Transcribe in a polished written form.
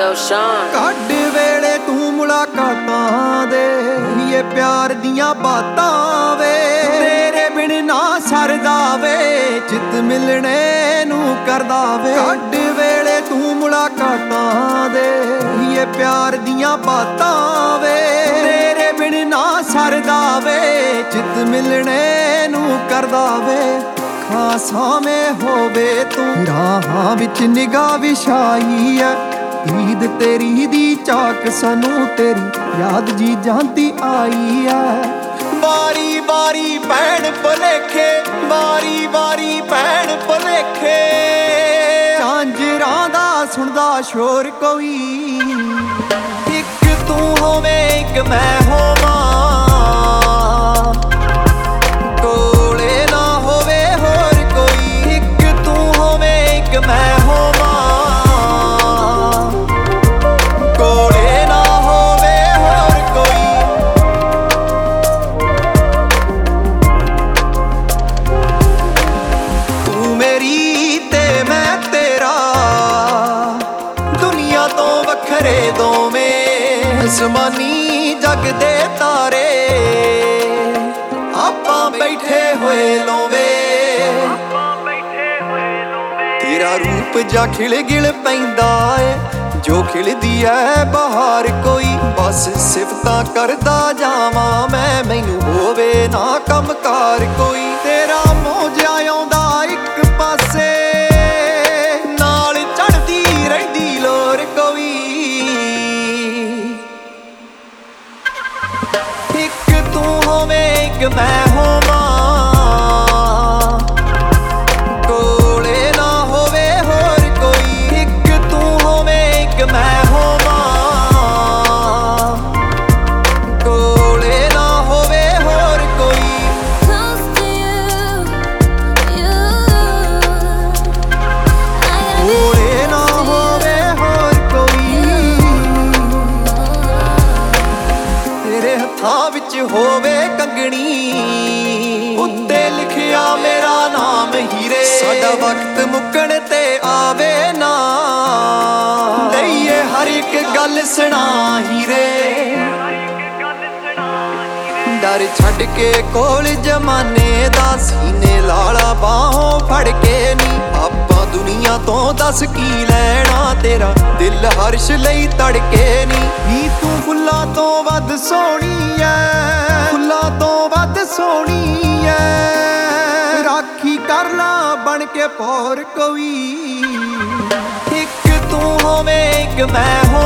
Sean ਕੱਢ ਵੇਲੇ ਤੂੰ ਮੁਲਾਕਾਤਾਂ ਦੇ ਇਹ ਪਿਆਰ ਦੀਆਂ ਬਾਤਾਂ ਵੇ ਤੇਰੇ ਬਿਨ ਨਾ ਸਰਦਾ ਵੇ ਚਿੱਤ ਮਿਲਣੇ ਨੂੰ ਕਰਦਾ ਵੇ ਕੱਢ ਵੇਲੇ ਤੂੰ ਮੁਲਾਕਾਤਾਂ ਦੇ ਇਹ ਪਿਆਰ ਦੀਆਂ ਬਾਤਾਂ ਵੇ ਤੇਰੇ ਬਿਨ ਨਾ ਸਰਦਾ ਵੇ ਚਿੱਤ ਮਿਲਣੇ ਨੂੰ ਕਰਦਾ ਵੇ ਸਾਵੇਂ ਹੋਵੇ ਤੂੰ ਰਾਹਾਂ ਵਿੱਚ ਨਿਗਾਹ ਵਿਛਾਈ ਐ ਈਦ ਤੇਰੀ ਦੀ ਚਾਕ ਸਾਨੂੰ ਤੇਰੀ ਯਾਦ ਜੀ ਜਾਂਦੀ ਆਈ ਐ ਵਾਰੀ ਵਾਰੀ ਭੈਣ ਭੁਲੇਖੇ ਵਾਰੀ ਵਾਰੀ ਭੈਣ ਭੁਲੇਖੇ ਝਾਂਜਰਾਂ ਦਾ ਸੁਣਦਾ ਸ਼ੋਰ ਕੋਈ ਇੱਕ ਤੂੰ ਹੋਵੇਂ ਇੱਕ ਮੈਂ ਹੋਵਾਂ ਮੈਂ ਹੋਵਾਂ ਕੋਲੇ ਨਾ ਹੋਵੇ ਹੋਰ ਕੋਈ ਤੂੰ ਮੇਰੀ ਤੇ ਮੈਂ ਤੇਰਾ ਦੁਨੀਆ ਤੋਂ ਵੱਖਰੇ ਦੋਵੇਂ ਅਸਮਾਨੀ ਜਗ ਦੇ ਤਾਰੇ ਆਪਾਂ ਬੈਠੇ ਹੋਏ ਲੋਵੇਂ ਤੇਰਾ ਰੂਪ ਜਾ ਖਿਲ ਗਿਲ ਪੈਂਦਾ ਏ ਜੋ ਖਿਲਦੀ ਐ ਬਹਾਰ ਕੋਈ ਬਸ ਸਿਫਤਾਂ ਕਰਦਾ ਜਾਵਾਂ ਮੈਂ ਮੈਨੂੰ ਹੋਵੇ ਨਾ ਕੰਮਕਾਰ ਕੋਈ ਤੇਰਾ ਮੋਹ ਜਿਹਾ ਆਉਂਦਾ ਇੱਕ ਪਾਸੇ ਨਾਲ ਚੜਦੀ ਰਹਿੰਦੀ ਲੋਰ ਕੋਈ ਇੱਕ ਤੂੰ ਹੋਵੇਂ ਇੱਕ ਮੈਂ ਹੋਵਾਂ ਮੈਂ ਹੋਵਾਂ ਕੋਲੇ ਨਾ ਹੋਵੇ ਹੋਰ ਕੋਈ ਕੋਲੇ ਨਾ ਹੋਵੇ ਹੋਰ ਕੋਈ ਤੇਰੇ ਹੱਥਾਂ ਵਿੱਚ ਹੋਵੇ ਕੰਗਣੀ ਉੱਤੇ ਲਿਖਿਆ ਮੇਰਾ ਨਾਮ ਹੀਰੇ ਸਾਡਾ ਵਕਤ ਮੁੱਕਣ ਤੇ ਆਵੇ ਨਾ ਹਰ ਇੱਕ ਗੱਲ ਸੁਣਾ ਹੀਰੇ ਡਰ ਛੱਡ ਕੇ ਕੋਲ ਜਮਾਨੇ ਦਾ ਸੀਨੇ ਲਾਲਾ ਬਾਹੋਂ ਫੜ ਕੇ ਨੀ ਆਪਾਂ ਦੁਨੀਆ ਤੋਂ ਦੱਸ ਕੀ ਲੈਣਾ ਤੇਰਾ ਦਿਲ ਹਰਸ਼ ਲਈ ਤੜਕੇ ਨੀ ਤੂੰ ਫੁੱਲਾਂ ਤੋਂ ਵੱਧ ਸੋਹਣੀ ਐ ਫੁੱਲਾਂ ਤੋਂ ਵੱਧ ਸੋਹਣੀ ਐ ਰਾਖੀ ਕਰ ਲਾ ਬਣ ਕੇ ਪੌਰ ਕੋਈ ਇੱਕ ਤੂੰ ਹੋਵੇਂ ਇੱਕ ਮੈਂ